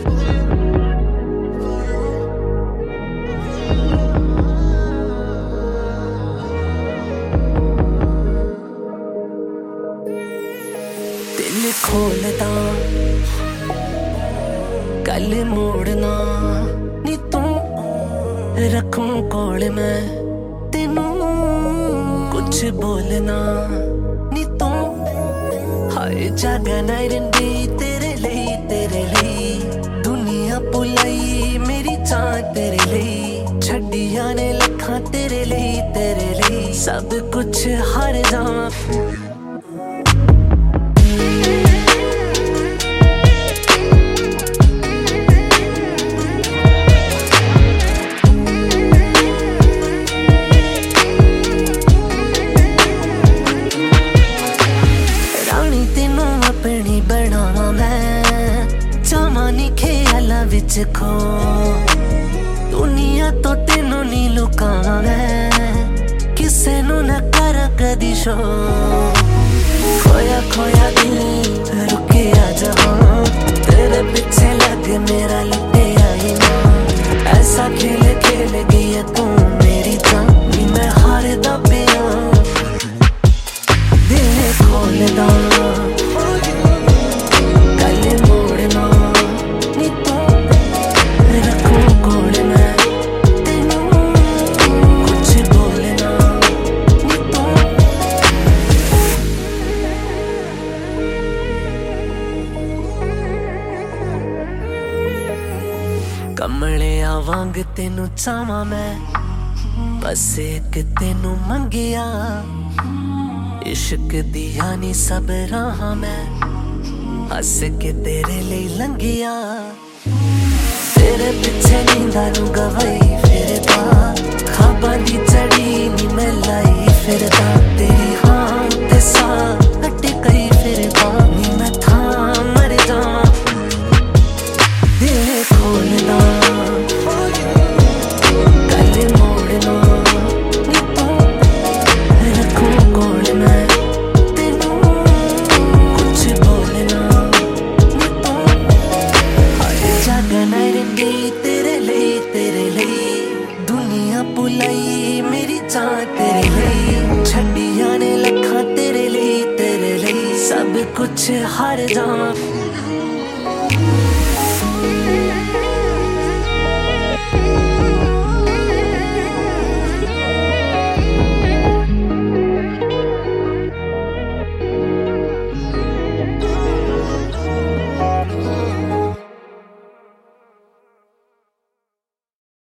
दिल खोलदा गल मोड़ना नी तू रखूं कोल मैं तेनू कुछ बोलना नी तू हाय जागा ना रंदी तेरे लिए दुनिया भुलाई मेरी जान तेरे लिए छड्डियां ने लखां तेरे लिए सब कुछ हार जावां बनावा मैं जावानी ख्याला विच खो दुनिया तो तेनों नी लुकावा मैं किसे नू ना कर कदी शो खोया खोया दिल रुके आ जहां तेरे पीछे लग मेरा लुटे आई ना ऐसा खेल खेल गई तू मेरी जान नी मैं हारदा पिया दिल खोलदा कमलिया वांग तेनू चावा मैं बस एक तेनू मंगिया इश्क दिया नी सब राह मैं हस के तेरे लिए लंघिया तेरे पिछे नींदा नू गवाई फिरदा खाबां दी चढ़ी नी मैं लाई फिरदा तेरी हां ते सा अटकई फिरदा नी मैं था मर जावां दिल खोलदा दुनिया भुलाई मेरी जान तेरे लिए छड्डियां ने लखां तेरे लिए सब कुछ हार जावां